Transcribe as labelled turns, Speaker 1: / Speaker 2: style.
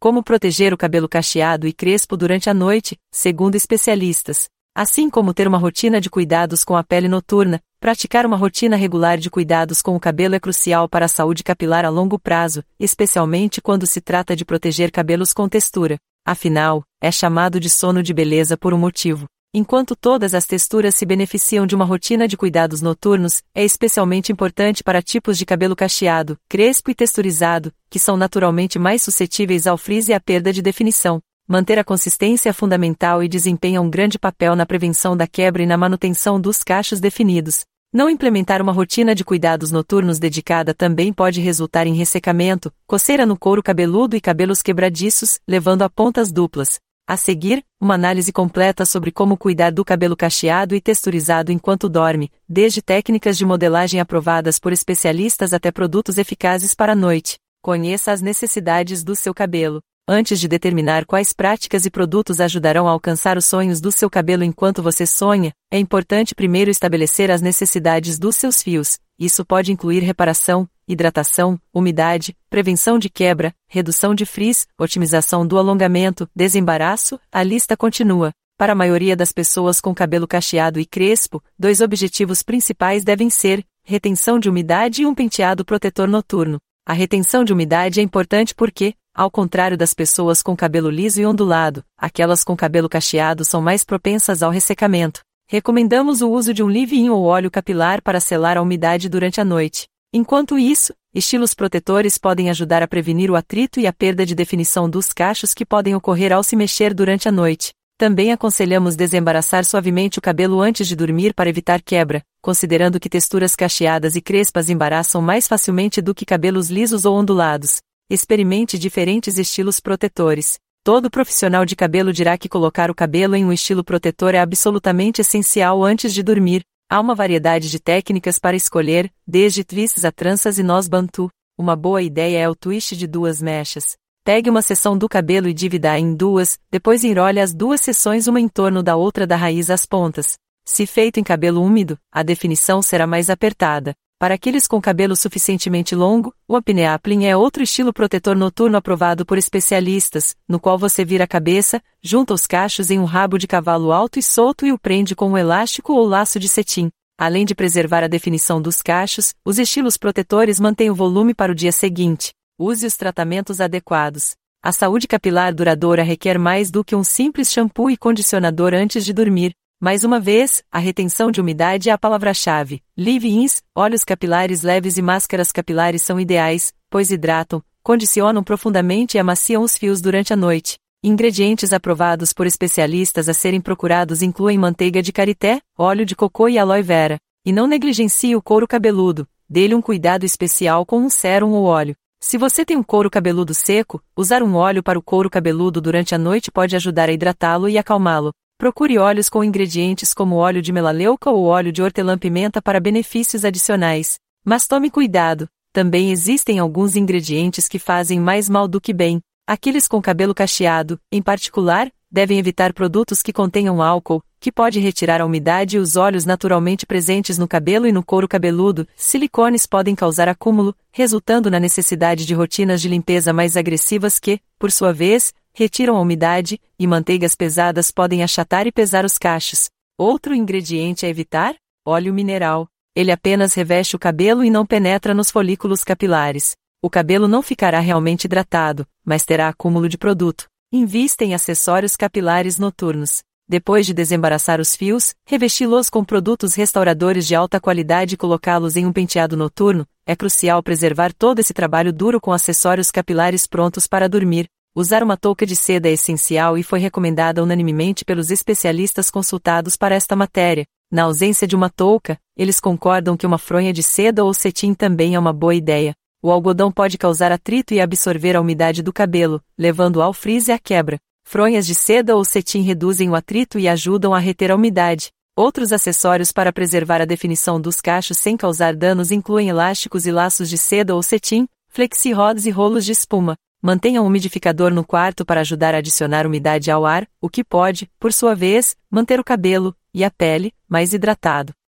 Speaker 1: Como proteger o cabelo cacheado e crespo durante a noite, segundo especialistas. Assim como ter uma rotina de cuidados com a pele noturna, praticar uma rotina regular de cuidados com o cabelo é crucial para a saúde capilar a longo prazo, especialmente quando se trata de proteger cabelos com textura. Afinal, é chamado de sono de beleza por um motivo. Enquanto todas as texturas se beneficiam de uma rotina de cuidados noturnos, é especialmente importante para tipos de cabelo cacheado, crespo e texturizado, que são naturalmente mais suscetíveis ao frizz e à perda de definição. Manter a consistência é fundamental e desempenha um grande papel na prevenção da quebra e na manutenção dos cachos definidos. Não implementar uma rotina de cuidados noturnos dedicada também pode resultar em ressecamento, coceira no couro cabeludo e cabelos quebradiços, levando a pontas duplas. A seguir, uma análise completa sobre como cuidar do cabelo cacheado e texturizado enquanto dorme, desde técnicas de modelagem aprovadas por especialistas até produtos eficazes para a noite. Conheça as necessidades do seu cabelo. Antes de determinar quais práticas e produtos ajudarão a alcançar os sonhos do seu cabelo enquanto você sonha, é importante primeiro estabelecer as necessidades dos seus fios. Isso pode incluir reparação, hidratação, umidade, prevenção de quebra, redução de frizz, otimização do alongamento, desembaraço, a lista continua. Para a maioria das pessoas com cabelo cacheado e crespo, 2 objetivos principais devem ser retenção de umidade e um penteado protetor noturno. A retenção de umidade é importante porque, ao contrário das pessoas com cabelo liso e ondulado, aquelas com cabelo cacheado são mais propensas ao ressecamento. Recomendamos o uso de um leave-in ou óleo capilar para selar a umidade durante a noite. Enquanto isso, estilos protetores podem ajudar a prevenir o atrito e a perda de definição dos cachos que podem ocorrer ao se mexer durante a noite. Também aconselhamos desembaraçar suavemente o cabelo antes de dormir para evitar quebra, considerando que texturas cacheadas e crespas embaraçam mais facilmente do que cabelos lisos ou ondulados. Experimente diferentes estilos protetores. Todo profissional de cabelo dirá que colocar o cabelo em um estilo protetor é absolutamente essencial antes de dormir. Há uma variedade de técnicas para escolher, desde twists a tranças e nós bantu. Uma boa ideia é o twist de 2 mechas. Pegue uma seção do cabelo e divida-a em 2, depois enrole as 2 seções uma em torno da outra da raiz às pontas. Se feito em cabelo úmido, a definição será mais apertada. Para aqueles com cabelo suficientemente longo, o upneapling é outro estilo protetor noturno aprovado por especialistas, no qual você vira a cabeça, junta os cachos em um rabo de cavalo alto e solto e o prende com um elástico ou laço de cetim. Além de preservar a definição dos cachos, os estilos protetores mantêm o volume para o dia seguinte. Use os tratamentos adequados. A saúde capilar duradoura requer mais do que um simples shampoo e condicionador antes de dormir. Mais uma vez, a retenção de umidade é a palavra-chave. Leave-ins, óleos capilares leves e máscaras capilares são ideais, pois hidratam, condicionam profundamente e amaciam os fios durante a noite. Ingredientes aprovados por especialistas a serem procurados incluem manteiga de karité, óleo de cocô e aloe vera. E não negligencie o couro cabeludo. Dê-lhe um cuidado especial com um sérum ou óleo. Se você tem um couro cabeludo seco, usar um óleo para o couro cabeludo durante a noite pode ajudar a hidratá-lo e acalmá-lo. Procure óleos com ingredientes como óleo de melaleuca ou óleo de hortelã-pimenta para benefícios adicionais. Mas tome cuidado, também existem alguns ingredientes que fazem mais mal do que bem. Aqueles com cabelo cacheado, em particular, devem evitar produtos que contenham álcool, que pode retirar a umidade e os óleos naturalmente presentes no cabelo e no couro cabeludo. Silicones podem causar acúmulo, resultando na necessidade de rotinas de limpeza mais agressivas que, por sua vez, retiram a umidade, e manteigas pesadas podem achatar e pesar os cachos. Outro ingrediente a evitar? Óleo mineral. Ele apenas reveste o cabelo e não penetra nos folículos capilares. O cabelo não ficará realmente hidratado, mas terá acúmulo de produto. Invista em acessórios capilares noturnos. Depois de desembaraçar os fios, revesti-los com produtos restauradores de alta qualidade e colocá-los em um penteado noturno. É crucial preservar todo esse trabalho duro com acessórios capilares prontos para dormir. Usar uma touca de seda é essencial e foi recomendada unanimemente pelos especialistas consultados para esta matéria. Na ausência de uma touca, eles concordam que uma fronha de seda ou cetim também é uma boa ideia. O algodão pode causar atrito e absorver a umidade do cabelo, levando ao frizz e à quebra. Fronhas de seda ou cetim reduzem o atrito e ajudam a reter a umidade. Outros acessórios para preservar a definição dos cachos sem causar danos incluem elásticos e laços de seda ou cetim, flexi-rods e rolos de espuma. Mantenha um umidificador no quarto para ajudar a adicionar umidade ao ar, o que pode, por sua vez, manter o cabelo e a pele mais hidratado.